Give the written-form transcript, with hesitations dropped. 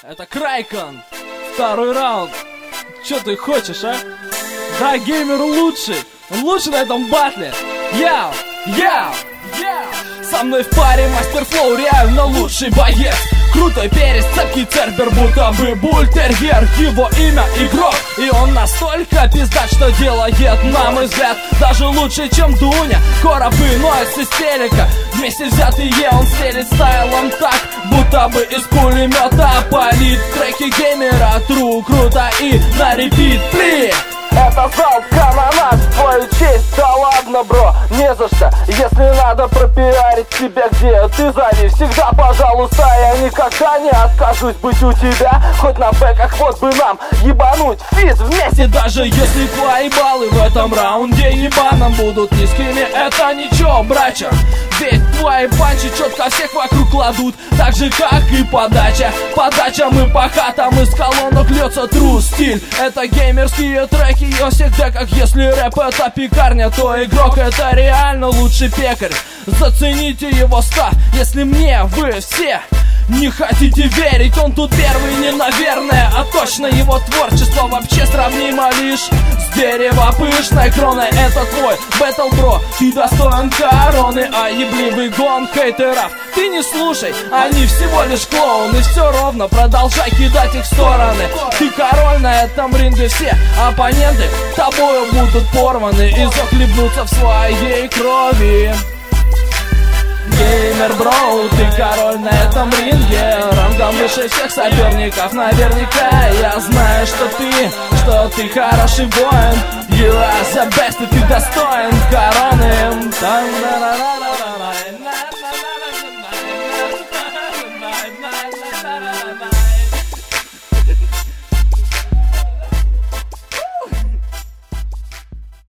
Это Крайкон. Второй раунд. Чё ты хочешь, а? Да, геймер лучший. Он лучший на этом батле. Яу, яу, яу. Со мной в паре мастер флоу, реально лучший боец. Крутой перец, цепкий цербер, будто бы бультерьер. Его имя Игрок, и он настолько пиздат, что делает, на мой взгляд, даже лучше, чем Дуня. Коробы, нойс из телека, вместе взятые он стелит стайлом так, будто бы из пулемета палит. Треки геймера, тру, круто и на репит, пли. Это залп, канонаж, в твою честь, да ладно, бро, не за что. Если надо пропиарить тебя, где ты, зови всегда, пожалуйста. Я никогда не откажусь быть у тебя, хоть на бэках, вот бы нам ебануть фит вместе. И даже если твои баллы в этом раунде ебаном будут низкими, это ничего, братья. Ведь твои панчи четко всех вокруг кладут, так же как и подача. Подача, мы по хатам, из колонок льется true стиль. Это геймерские треки, я всегда как если рэп это пекарня, то Игрок это реально лучший пекарь. Зацените его став, если мне вы все не хотите верить, он тут первый не наверное, а точно его творчество вообще сравнимо лишь с дерева пышной кроной. Это твой бэтл, бро, ты достоин короны, а ебливый гон хейтеров ты не слушай, они всего лишь клоуны. Все ровно, продолжай кидать их в стороны. Ты король на этом ринге, все оппоненты тобою будут порваны и захлебнутся в своей крови. Геймер, бро, ты король на этом ринге, рангом выше всех соперников. Наверняка я знаю, что ты хороший воин. You are the best, и ты достоин короны.